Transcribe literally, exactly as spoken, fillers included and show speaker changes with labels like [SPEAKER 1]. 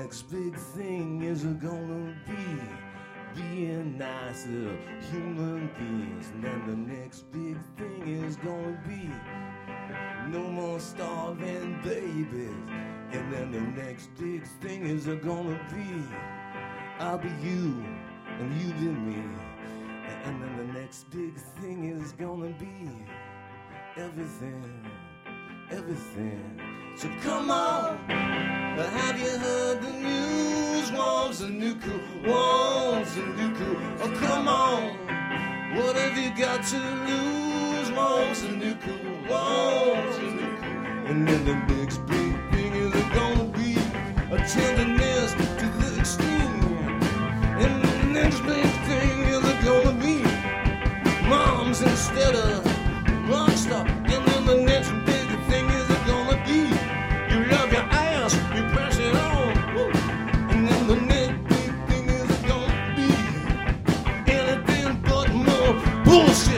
[SPEAKER 1] next big thing is gonna be being nice to human beings. And then the next big thing is gonna be no more starving babies. And then the next big thing is gonna be I'll be you and you be me. And then the next big thing is gonna be everything, everything. So come on, have you heard the news? Wants a new cool, wants a new cool. Oh come on, what have you got to lose? Wants a new cool, wants a new cool. And then the next big thing is gonna be a tenderness to the extreme. And the next big thing is gonna be moms instead of rock star. And then the next big thing is gonna be you love your ass, you press it on. Woo. And then the next big thing is gonna be anything but more bullshit.